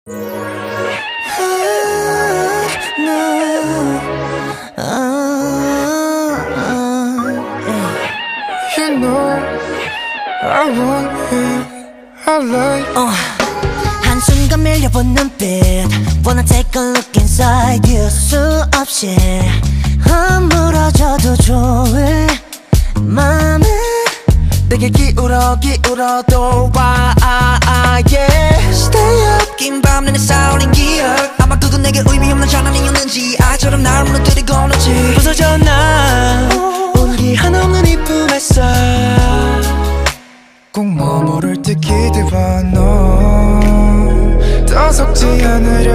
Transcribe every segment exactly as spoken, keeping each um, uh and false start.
You know I want it, I like uh, 한순간 밀려본 눈빛 Wanna take a look inside you 수없이 허물어져도 좋을 맘은 내게 기울어 기울어도 와 yeah. Stay up 긴 밤 내내 쌓아올린 기억 아마 그건 내게 의미 없는 장난이었는지 아이처럼 날 무너뜨리고 오는지 부서져 난 온기 하나 없는 이쁜 햇살 꼭 머무를 듯 기대봐 너 더 속지 않으려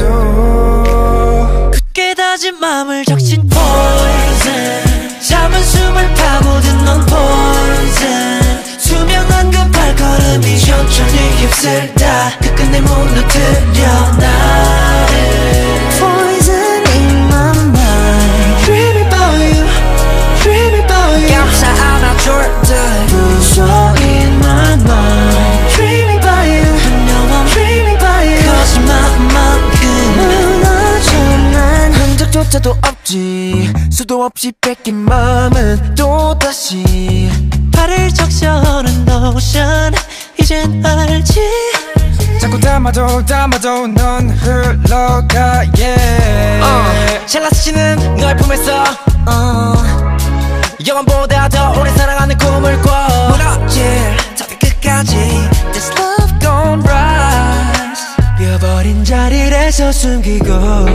해도 굳게 다진 마음을 적신 poison 참은 숨을 파고든 넌 poison 투명한 그 발걸음이 천천히 휩쓸다 끝끝내 무너뜨려 나를 Poison in my mind Dreaming about you Dreaming about you 감싸 안아줄 듯 부서 in my mind Dreaming about you I know I'm dreaming about you 거짓말만큼 무너져 난 흔적조차도 없지 수도 없이 뺏긴 마음은 또다시 발을 적셔오는 노션 이젠 알지 자꾸 담아도 담아도 넌 흘러가 yeah uh, 찰나스치는 너의 품에서 uh, 영원보다 더 오래 사랑하는 꿈을 꿔 무너질 탑의 끝까지 This love gon' rise 비어버린 자리에서 숨기고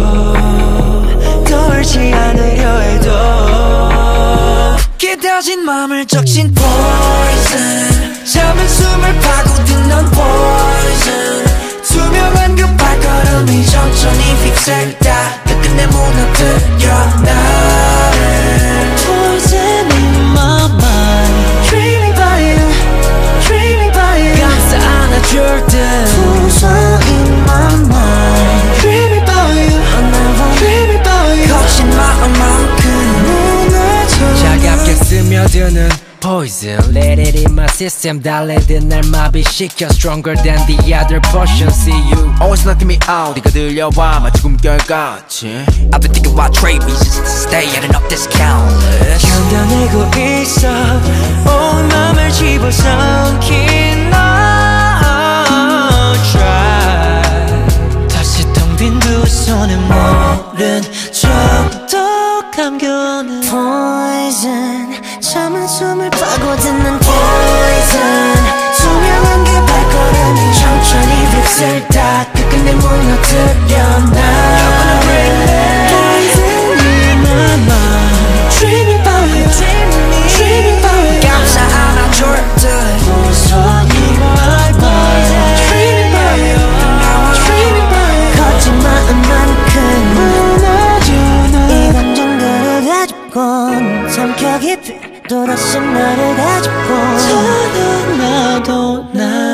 떠올지 않으려 해도 깨달진 마음을 적신 poison 참은 숨을 파고든 넌 poison 투명한 그 발걸음이 천천히 휩쓸다 끝끝내 무너뜨려 나를 Poison in my mind Dreaming about you Dreaming about you 감싸 안아줄 듯 부서 in my mind Dreaming about you Dreaming about you 거친 마음만큼 무너져 차갑게 스며드는 Poison Let it in my system 달래듯 날 마비시켜 Stronger than the other potion See you Always knocking me out 네가 들려와 마치 꿈결같이 I've been thinking why trade me just to stay at enough discountless 견뎌내고 있어 온 맘을 집어삼킨 너 Try 다시 텅 빈 두 손에 모른 척도 감겨오는 Poison 참은 숨을 파고드는 Poison 투명한 그 발걸음이 천천히 휩쓸다 끝끝내 무너뜨려 나 Poison in my mind Dreaming about you Dreaming about you 감싸 안아줄 듯 Poison in my mind Dreaming about you Dreaming about you 거친 마음만큼 무너져 이 감정들을 가지고 삼켜 깊이 또다시 나를 가지고 저도 나도 나